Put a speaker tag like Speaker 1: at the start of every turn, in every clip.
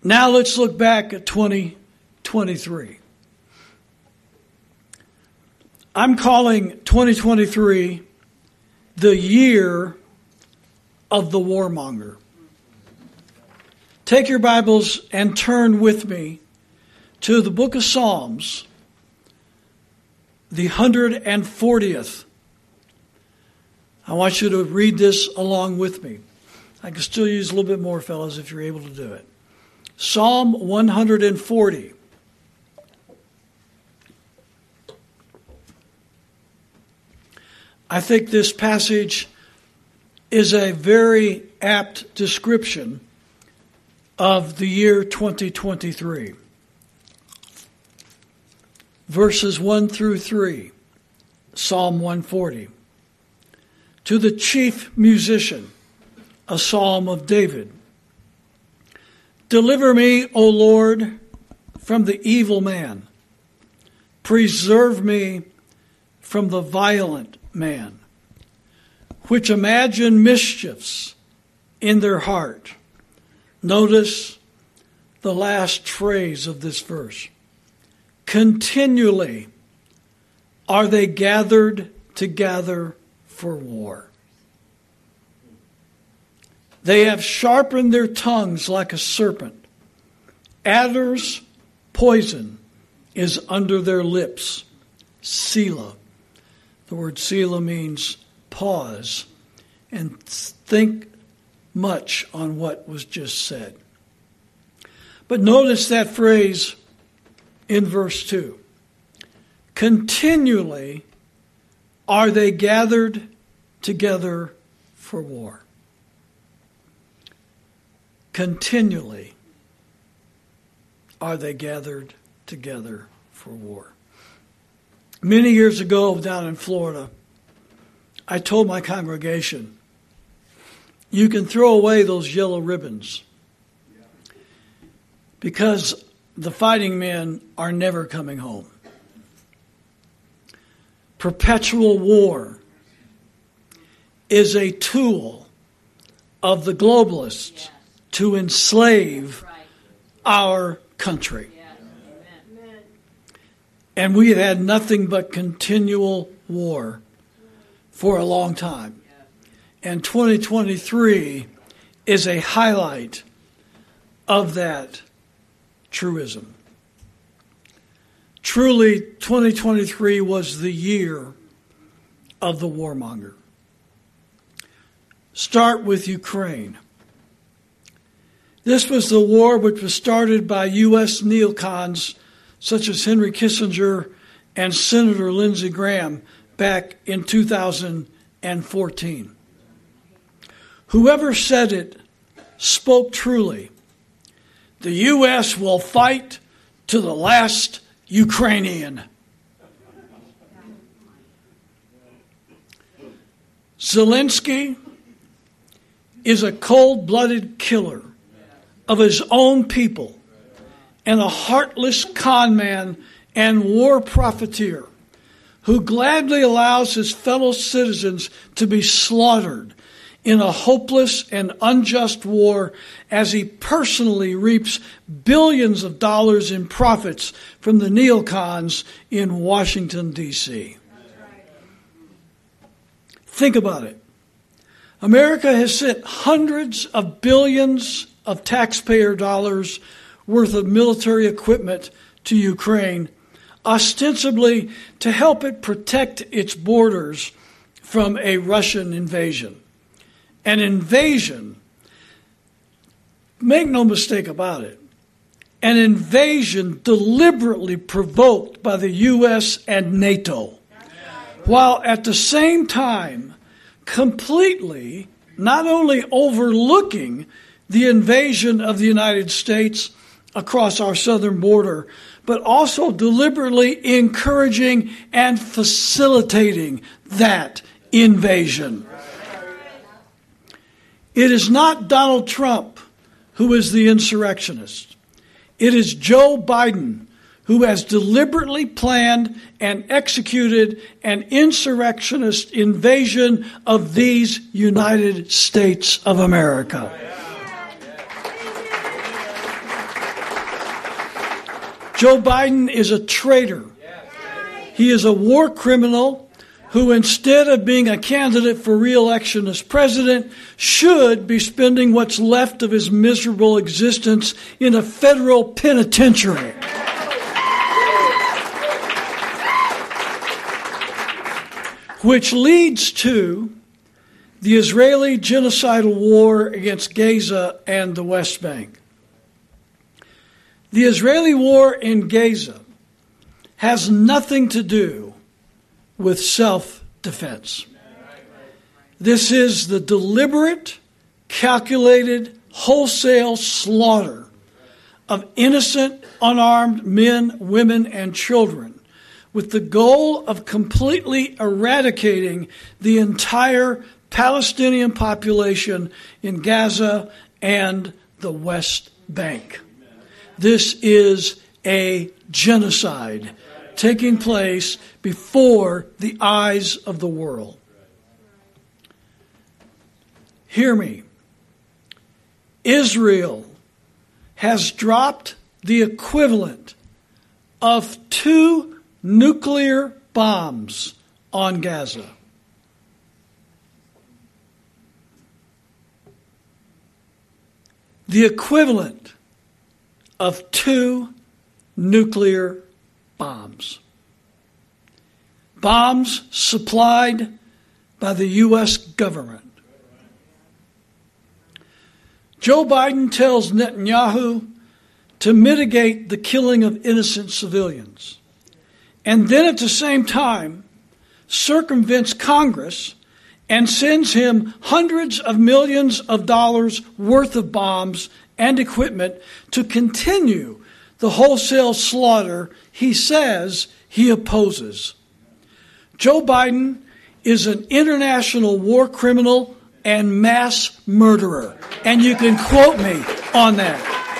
Speaker 1: Now let's look back at 2023. I'm calling 2023 the year of the warmonger. Take your Bibles and turn with me to the book of Psalms, the 140th. I want you to read this along with me. I can still use a little bit more, fellas, if you're able to do it. Psalm 140. I think this passage is a very apt description of the year 2023. Verses 1 through 3, Psalm 140. To the chief musician, a psalm of David. Deliver me, O Lord, from the evil man. Preserve me from the violent man, which imagine mischiefs in their heart. Notice the last phrase of this verse. Continually are they gathered together for war. They have sharpened their tongues like a serpent. Adder's poison is under their lips. Selah. The word Selah means pause and think much on what was just said. But notice that phrase in verse 2. Continually are they gathered together for war. Continually are they gathered together for war. Many years ago down in Florida, I told my congregation, you can throw away those yellow ribbons because the fighting men are never coming home. Perpetual war is a tool of the globalists to enslave our country. And we have had nothing but continual war for a long time. And 2023 is a highlight of that truism. Truly, 2023 was the year of the warmonger. Start with Ukraine. This was the war which was started by U.S. neocons such as Henry Kissinger and Senator Lindsey Graham back in 2014. Whoever said it spoke truly. The U.S. will fight to the last Ukrainian. Zelensky is a cold-blooded killer of his own people and a heartless con man and war profiteer who gladly allows his fellow citizens to be slaughtered in a hopeless and unjust war as he personally reaps billions of dollars in profits from the neocons in Washington, D.C. Think about it. America has sent hundreds of billions of taxpayer dollars worth of military equipment to Ukraine, ostensibly to help it protect its borders from a Russian invasion. An invasion, make no mistake about it, an invasion deliberately provoked by the U.S. and NATO, while at the same time completely not only overlooking the invasion of the United States across our southern border, but also deliberately encouraging and facilitating that invasion. It is not Donald Trump who is the insurrectionist. It is Joe Biden who has deliberately planned and executed an insurrectionist invasion of these United States of America. Joe Biden is a traitor. He is a war criminal who, instead of being a candidate for re-election as president, should be spending what's left of his miserable existence in a federal penitentiary. Which leads to the Israeli genocidal war against Gaza and the West Bank. The Israeli war in Gaza has nothing to do with self-defense. This is the deliberate, calculated, wholesale slaughter of innocent, unarmed men, women, and children, with the goal of completely eradicating the entire Palestinian population in Gaza and the West Bank. This is a genocide taking place before the eyes of the world. Hear me. Israel has dropped the equivalent of 2 nuclear bombs on Gaza. The equivalent of 2 nuclear bombs. Bombs supplied by the U.S. government. Joe Biden tells Netanyahu to mitigate the killing of innocent civilians, and then at the same time circumvents Congress and sends him hundreds of millions of dollars worth of bombs and equipment to continue the wholesale slaughter he says he opposes. Joe Biden is an international war criminal and mass murderer, and you can quote me on that.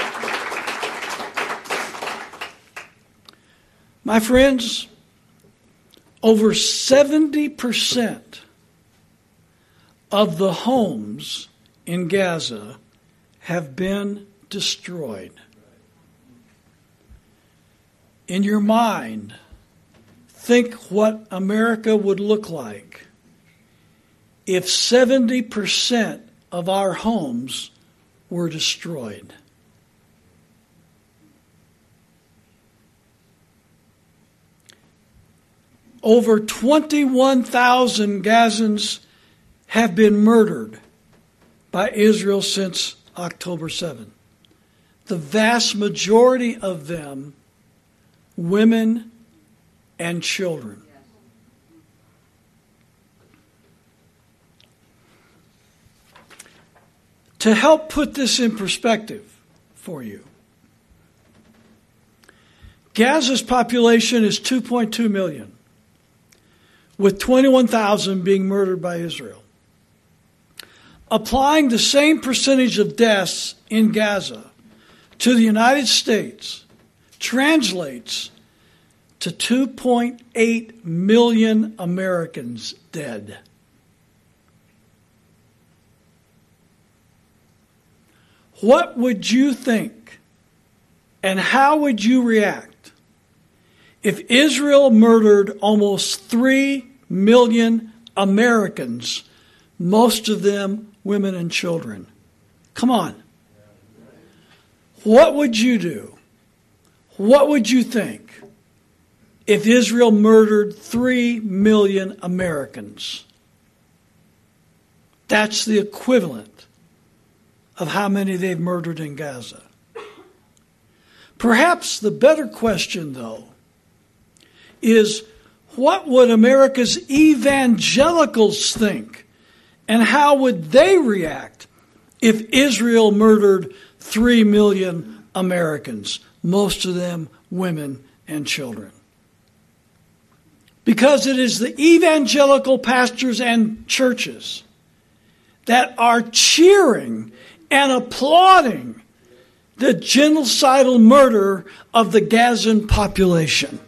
Speaker 1: My friends, over 70% of the homes in Gaza have been destroyed. In your mind, think what America would look like if 70% of our homes were destroyed. Over 21,000 Gazans have been murdered by Israel since October 7. The vast majority of them women and children. To help put this in perspective for you, Gaza's population is 2.2 million, with 21,000 being murdered by Israel. Applying the same percentage of deaths in Gaza to the United States translates to 2.8 million Americans dead. What would you think and how would you react if Israel murdered almost 3 million Americans, most of them women and children? Come on. What would you do? What would you think if Israel murdered 3 million Americans? That's the equivalent of how many they've murdered in Gaza. Perhaps the better question, though, is what would America's evangelicals think, and how would they react if Israel murdered 3 million Americans, most of them women and children? Because it is the evangelical pastors and churches that are cheering and applauding the genocidal murder of the Gazan population.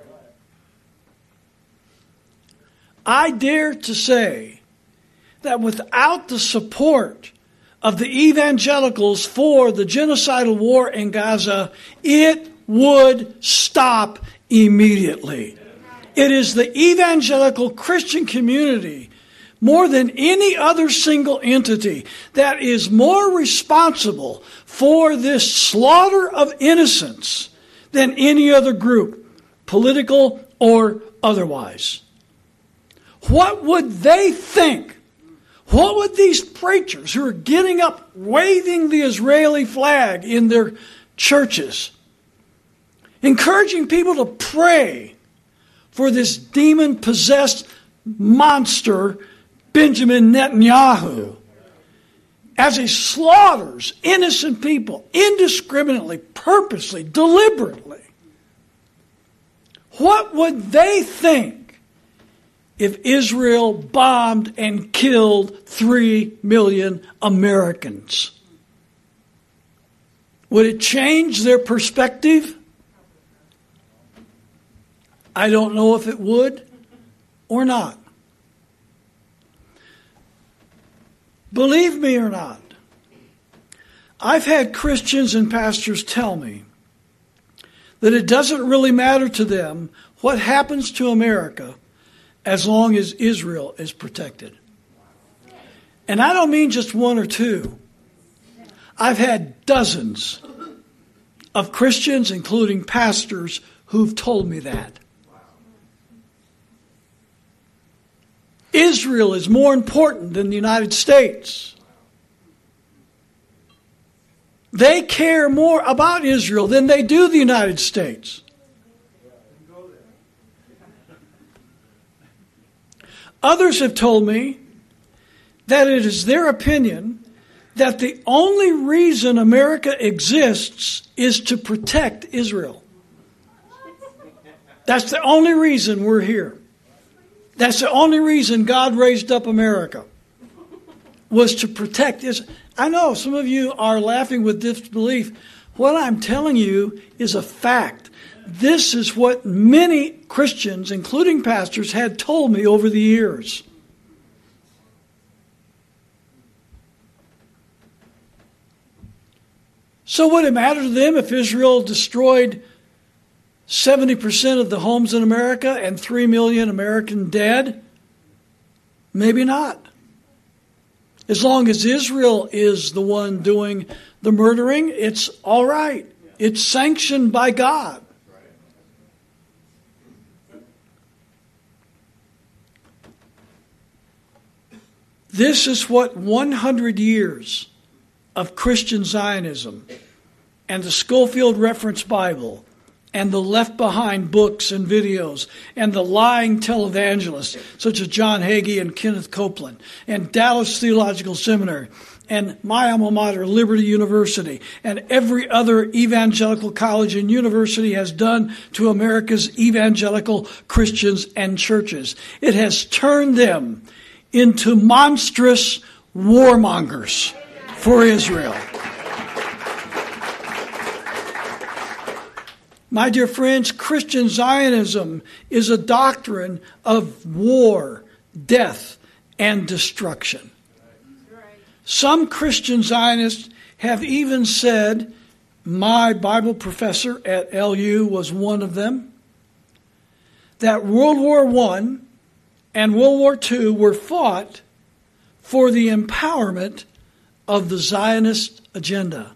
Speaker 1: I dare to say that without the support of the evangelicals for the genocidal war in Gaza, it would stop immediately. It is the evangelical Christian community, more than any other single entity, that is more responsible for this slaughter of innocents than any other group, political or otherwise. What would they think? What would these preachers who are getting up, waving the Israeli flag in their churches, encouraging people to pray for this demon-possessed monster, Benjamin Netanyahu, as he slaughters innocent people indiscriminately, purposely, deliberately? What would they think if Israel bombed and killed 3 million Americans? Would it change their perspective? I don't know if it would or not. Believe me or not, I've had Christians and pastors tell me that it doesn't really matter to them what happens to America as long as Israel is protected. And I don't mean just one or two. I've had dozens of Christians, including pastors, who've told me that. Israel is more important than the United States. They care more about Israel than they do the United States. Others have told me that it is their opinion that the only reason America exists is to protect Israel. That's the only reason we're here. That's the only reason God raised up America, was to protect Israel. I know some of you are laughing with disbelief. What I'm telling you is a fact. This is what many Christians, including pastors, had told me over the years. So would it matter to them if Israel destroyed 70% of the homes in America and 3 million American dead? Maybe not. As long as Israel is the one doing the murdering, it's all right. It's sanctioned by God. This is what 100 years of Christian Zionism and the Scofield Reference Bible and the Left Behind books and videos and the lying televangelists such as John Hagee and Kenneth Copeland and Dallas Theological Seminary and my alma mater, Liberty University, and every other evangelical college and university has done to America's evangelical Christians and churches. It has turned them into monstrous warmongers for Israel. My dear friends, Christian Zionism is a doctrine of war, death, and destruction. Some Christian Zionists have even said, my Bible professor at LU was one of them, that World War I and World War II were fought for the empowerment of the Zionist agenda.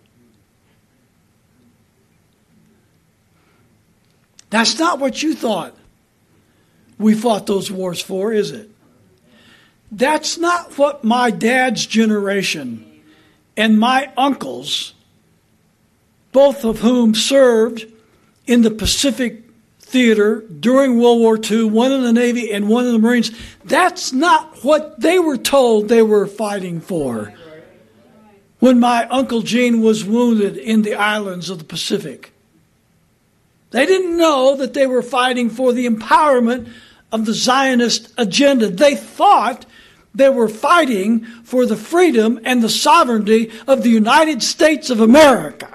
Speaker 1: That's not what you thought we fought those wars for, is it? That's not what my dad's generation and my uncles, both of whom served in the Pacific Theater during World War II, one in the Navy and one in the Marines, that's not what they were told they were fighting for when my Uncle Gene was wounded in the islands of the Pacific. They didn't know that they were fighting for the empowerment of the Zionist agenda. They thought they were fighting for the freedom and the sovereignty of the United States of America.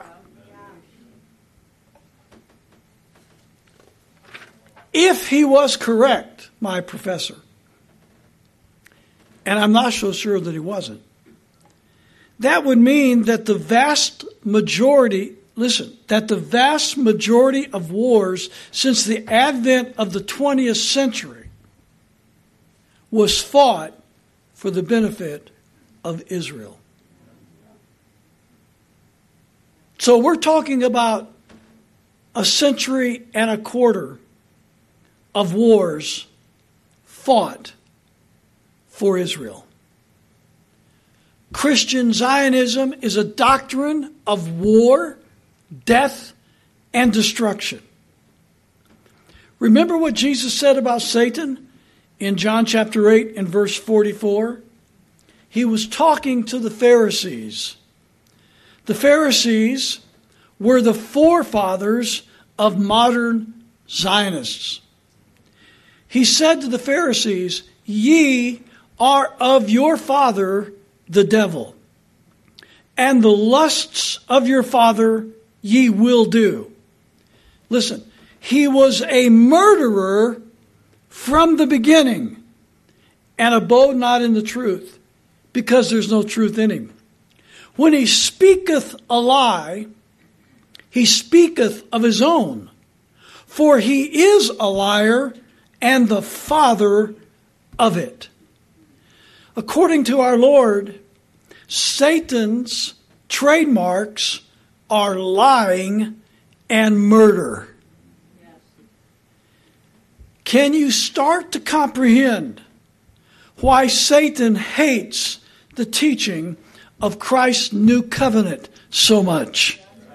Speaker 1: If he was correct, my professor, and I'm not so sure that he wasn't, that would mean that the vast majority listen, that the vast majority of wars since the advent of the 20th century was fought for the benefit of Israel. So we're talking about a century and a quarter of wars fought for Israel. Christian Zionism is a doctrine of war, death, and destruction. Remember what Jesus said about Satan in John chapter 8 and verse 44? He was talking to the Pharisees. The Pharisees were the forefathers of modern Zionists. He said to the Pharisees, "Ye are of your father the devil, and the lusts of your father ye will do." Listen, he was a murderer from the beginning, and abode not in the truth, because there's no truth in him. When he speaketh a lie, he speaketh of his own, for he is a liar and the father of it. According to our Lord, Satan's trademarks are lying and murder. Can you start to comprehend why Satan hates the teaching of Christ's new covenant so much?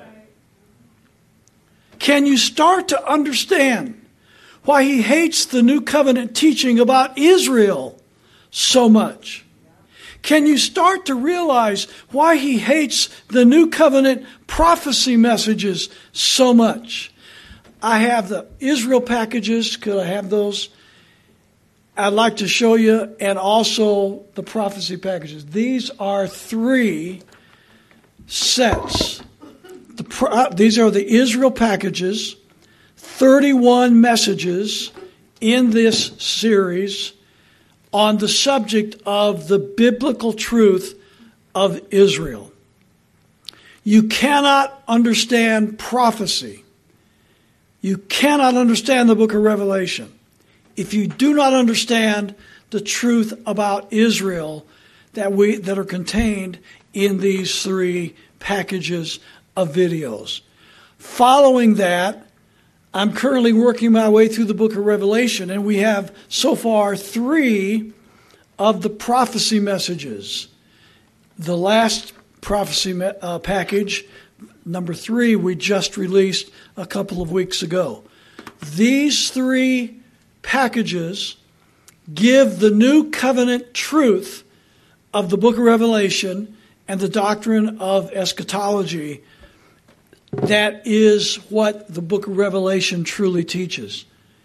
Speaker 1: Can you start to understand why he hates the new covenant teaching about Israel so much? Can you start to realize why he hates the new covenant prophecy messages so much? I have the Israel packages. Could I have those? I'd like to show you, and also the prophecy packages. These are 3 sets. These are the Israel packages, 31 messages in this series on the subject of the biblical truth of Israel. You cannot understand prophecy. You cannot understand the book of Revelation if you do not understand the truth about Israel that are contained in these 3 packages of videos. Following that, I'm currently working my way through the book of Revelation, and we have so far 3 of the prophecy messages. The last prophecy package, number 3, we just released a couple of weeks ago. These 3 packages give the new covenant truth of the book of Revelation and the doctrine of eschatology. That is what the book of Revelation truly teaches.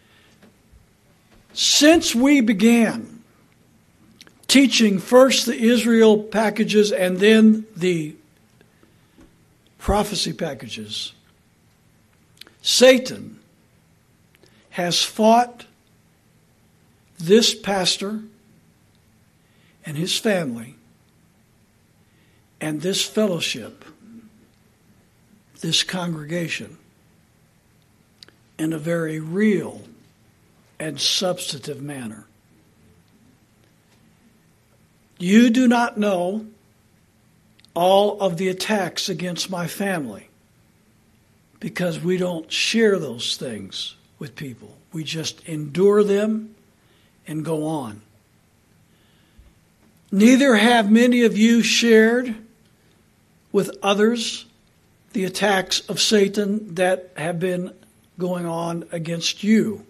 Speaker 1: Since we began teaching first the Israel packages and then the prophecy packages, Satan has fought this pastor and his family and this fellowship, this congregation, in a very real and substantive manner. You do not know all of the attacks against my family because we don't share those things with people. We just endure them and go on. Neither have many of you shared with others the attacks of Satan that have been going on against you.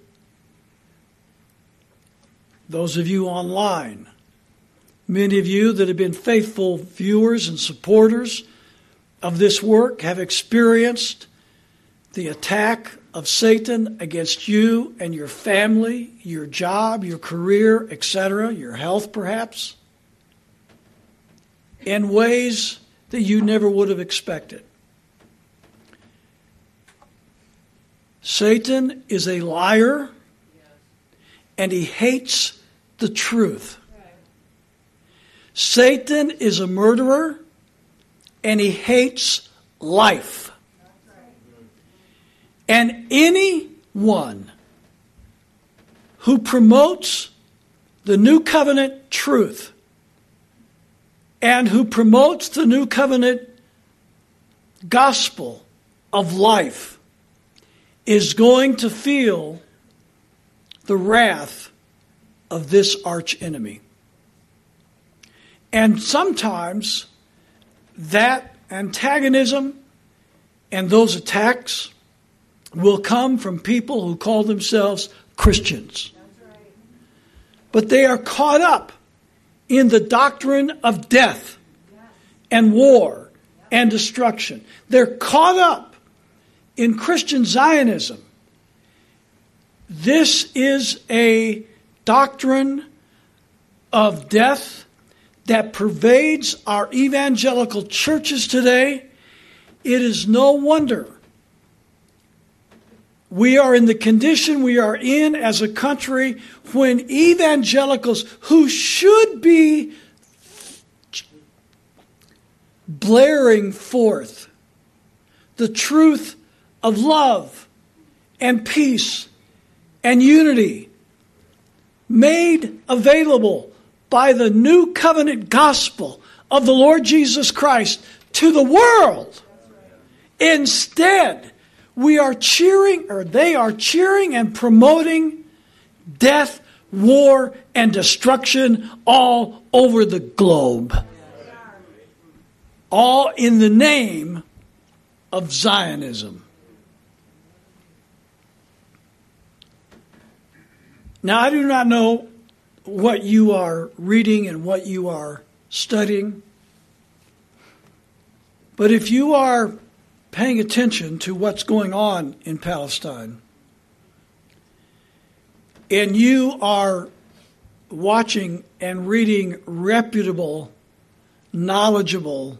Speaker 1: Those of you online, many of you that have been faithful viewers and supporters of this work have experienced the attack of Satan against you and your family, your job, your career, etc., your health perhaps, in ways that you never would have expected. Satan is a liar, and he hates the truth. Satan is a murderer, and he hates life. And anyone who promotes the new covenant truth and who promotes the new covenant gospel of life is going to feel the wrath of this archenemy. And sometimes that antagonism and those attacks will come from people who call themselves Christians. But they are caught up in the doctrine of death and war and destruction. They're caught up in Christian Zionism. This is a doctrine of death that pervades our evangelical churches today. It is no wonder we are in the condition we are in as a country when evangelicals who should be blaring forth the truth of love and peace and unity made available by the new covenant gospel of the Lord Jesus Christ to the world. Instead, they are cheering and promoting death, war, and destruction all over the globe. All in the name of Zionism. Now, I do not know what you are reading and what you are studying, but if you are paying attention to what's going on in Palestine, and you are watching and reading reputable, knowledgeable,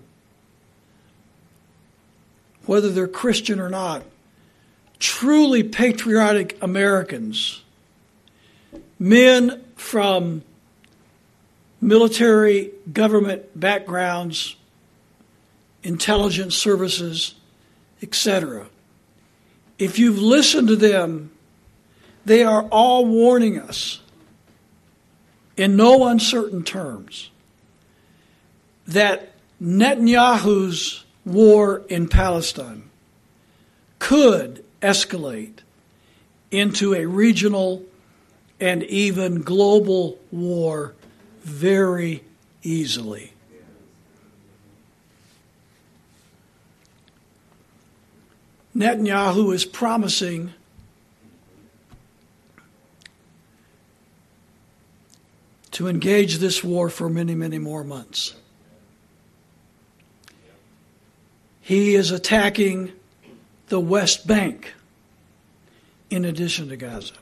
Speaker 1: whether they're Christian or not, truly patriotic Americans, men from military government backgrounds, intelligence services, etc. If you've listened to them, they are all warning us in no uncertain terms that Netanyahu's war in Palestine could escalate into a regional and even global war very easily. Netanyahu is promising to engage this war for many, many more months. He is attacking the West Bank in addition to Gaza.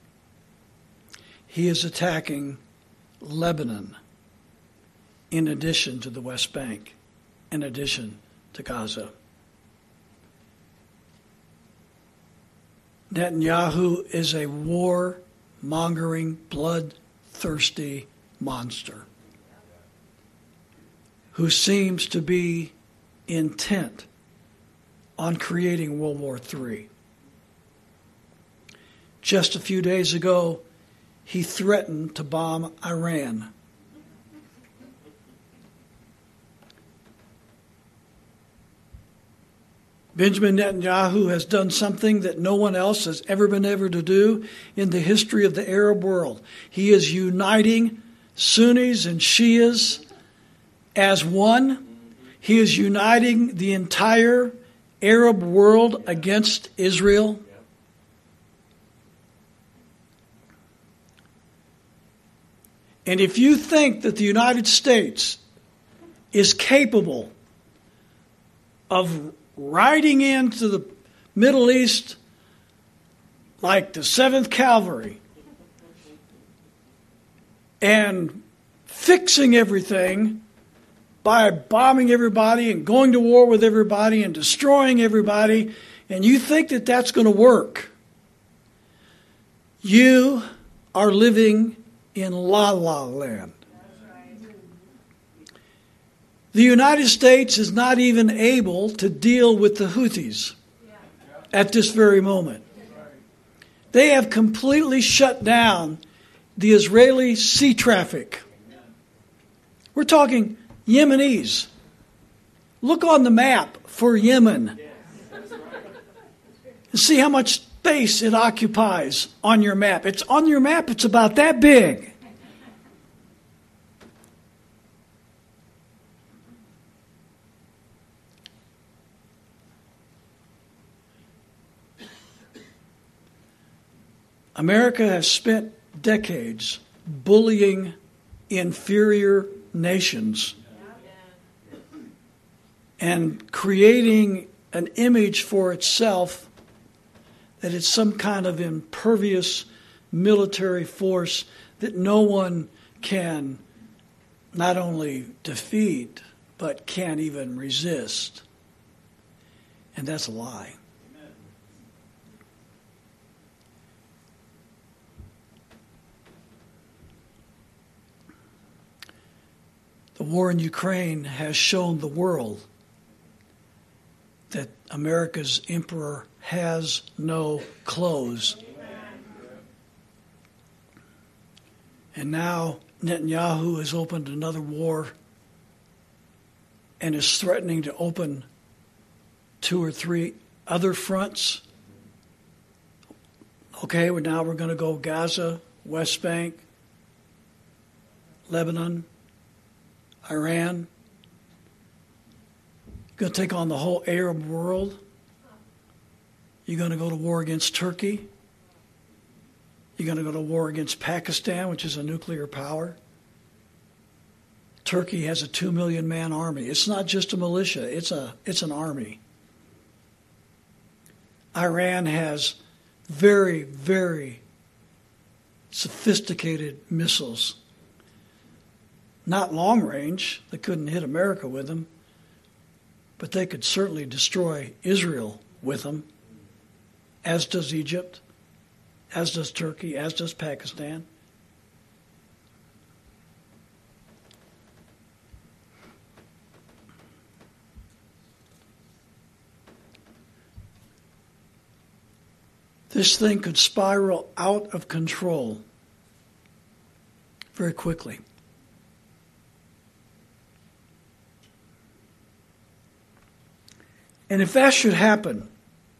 Speaker 1: He is attacking Lebanon in addition to the West Bank, in addition to Gaza. Netanyahu is a war-mongering, bloodthirsty monster who seems to be intent on creating World War III. Just a few days ago, he threatened to bomb Iran. Benjamin Netanyahu has done something that no one else has ever been able to do in the history of the Arab world. He is uniting Sunnis and Shias as one. He is uniting the entire Arab world against Israel. And if you think that the United States is capable of riding into the Middle East like the 7th Cavalry and fixing everything by bombing everybody and going to war with everybody and destroying everybody, and you think that that's going to work, you are living in la-la land. The United States is not even able to deal with the Houthis. at this very moment. They have completely shut down the Israeli sea traffic. We're talking Yemenis. Look on the map for Yemen and see how much space it occupies on your map. It's on your map, it's about that big. America has spent decades bullying inferior nations and creating an image for itself that it's some kind of impervious military force that no one can not only defeat, but can't even resist. And that's a lie. The war in Ukraine has shown the world that America's emperor has no clothes. And now Netanyahu has opened another war and is threatening to open 2 or 3 other fronts. Okay, now we're going to go Gaza, West Bank, Lebanon, Iran. You're going to take on the whole Arab world. You're going to go to war against Turkey. You're going to go to war against Pakistan, which is a nuclear power. Turkey has a 2 million man army. It's not just a militia, it's an army. Iran has very, very sophisticated missiles. Not long range, they couldn't hit America with them, but they could certainly destroy Israel with them, as does Egypt, as does Turkey, as does Pakistan. This thing could spiral out of control very quickly. And if that should happen,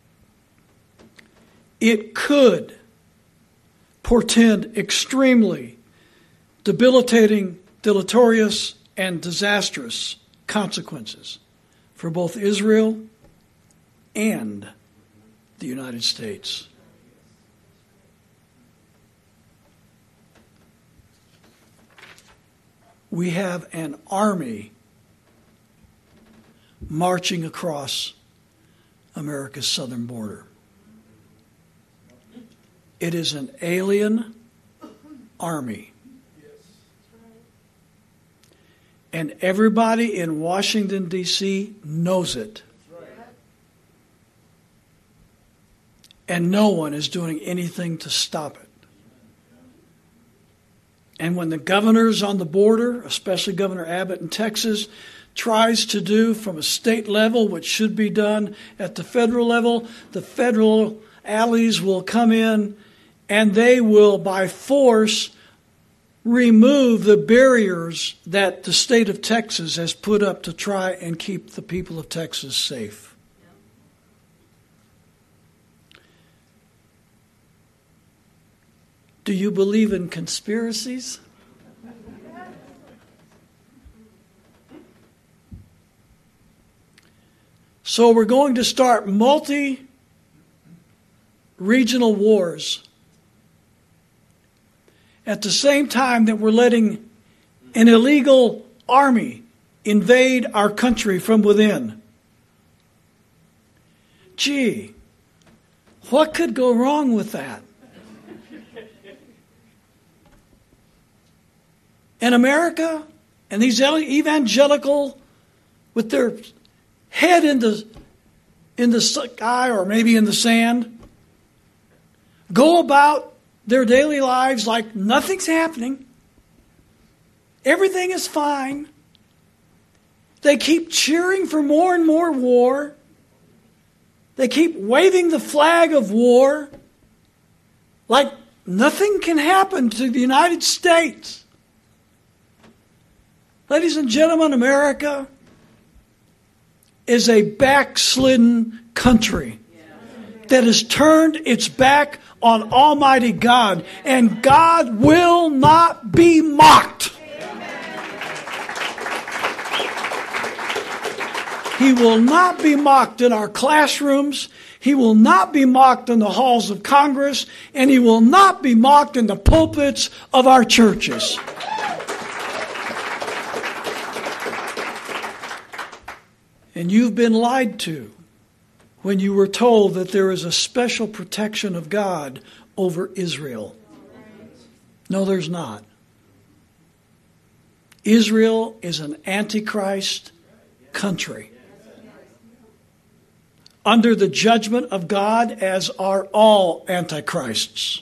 Speaker 1: it could portend extremely debilitating, deleterious, and disastrous consequences for both Israel and the United States. We have an army marching across America's southern border. It is an alien army. And everybody in Washington, D.C. knows it. And no one is doing anything to stop it. And when the governors on the border, especially Governor Abbott in Texas, tries to do from a state level what should be done at the federal level, the federal allies will come in and they will, by force, remove the barriers that the state of Texas has put up to try and keep the people of Texas safe. Do you believe in conspiracies? So we're going to start multi-regional wars at the same time that we're letting an illegal army invade our country from within. Gee, what could go wrong with that? And America and these evangelical with their head in the sky or maybe in the sand go about their daily lives like nothing's happening. Everything is fine. They keep cheering for more and more war. They keep waving the flag of war like nothing can happen to the United States. Ladies and gentlemen, America is a backslidden country that has turned its back on Almighty God, and God will not be mocked. He will not be mocked in our classrooms. He will not be mocked in the halls of Congress, and he will not be mocked in the pulpits of our churches. And you've been lied to when you were told that there is a special protection of God over Israel. No, there's not. Israel is an antichrist country, under the judgment of God, as are all antichrists.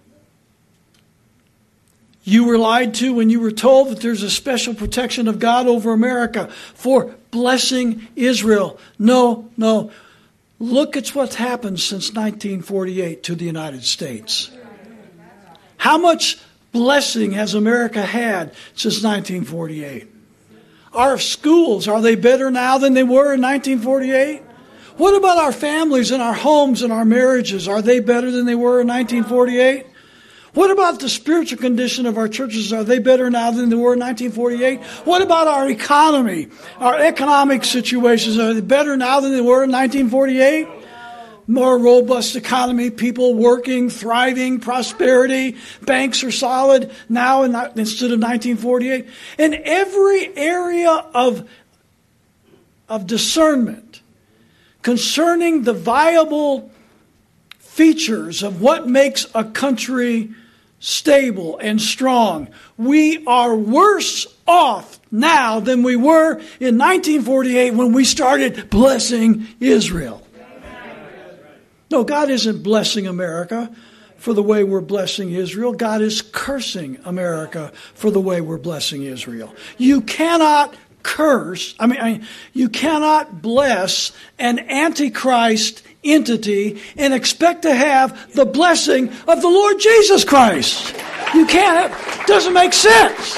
Speaker 1: You were lied to when you were told that there's a special protection of God over America for blessing Israel. No. Look at what's happened since 1948 to the United States. How much blessing has America had since 1948? Our schools, are they better now than they were in 1948? What about our families and our homes and our marriages? Are they better than they were in 1948? What about the spiritual condition of our churches? Are they better now than they were in 1948? What about our economy, our economic situations? Are they better now than they were in 1948? More robust economy, people working, thriving, prosperity, banks are solid now instead of 1948. In every area of discernment concerning the viable features of what makes a country stable and strong, we are worse off now than we were in 1948 when we started blessing Israel. No, God isn't blessing America for the way we're blessing Israel. God is cursing America for the way we're blessing Israel. You cannot you cannot bless an antichrist entity and expect to have the blessing of the Lord Jesus Christ. You can't. It doesn't make sense.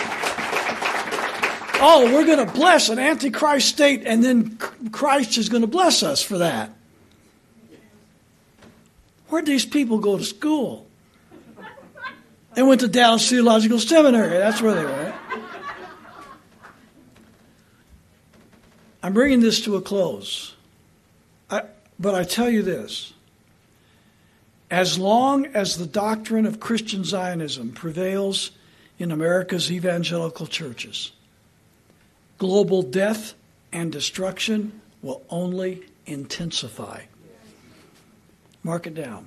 Speaker 1: Oh, we're going to bless an antichrist state, and then Christ is going to bless us for that. Where'd these people go to school? They went to Dallas Theological Seminary. That's where they went. I'm bringing this to a close. But I tell you this. As long as the doctrine of Christian Zionism prevails in America's evangelical churches, global death and destruction will only intensify. Mark it down.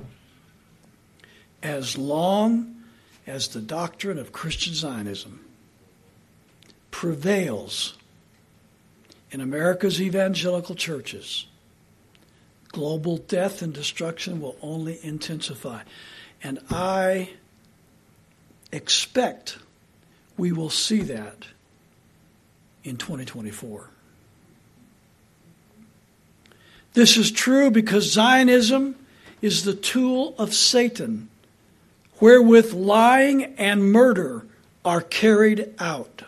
Speaker 1: As long as the doctrine of Christian Zionism prevails in America's evangelical churches, global death and destruction will only intensify. And I expect we will see that in 2024. This is true because Zionism is the tool of Satan, wherewith lying and murder are carried out.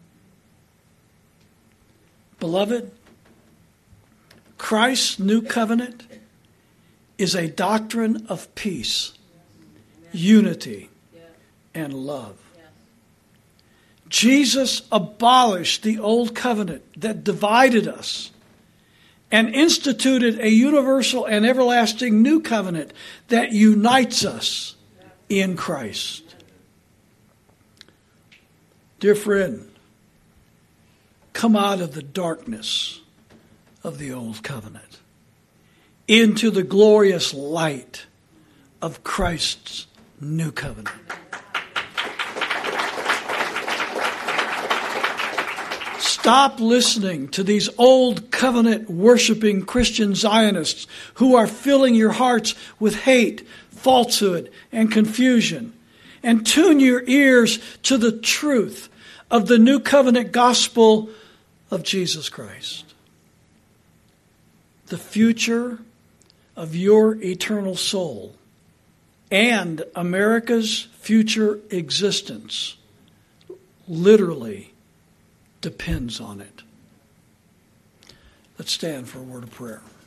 Speaker 1: Beloved, Christ's new covenant is a doctrine of peace, unity, and love. Jesus abolished the old covenant that divided us and instituted a universal and everlasting new covenant that unites us in Christ. Dear friend, come out of the darkness of the old covenant into the glorious light of Christ's new covenant. Stop listening to these old covenant worshiping Christian Zionists who are filling your hearts with hate, falsehood, and confusion, and tune your ears to the truth of the new covenant gospel of Jesus Christ. the future of your eternal soul and America's future existence literally depends on it. Let's stand for a word of prayer.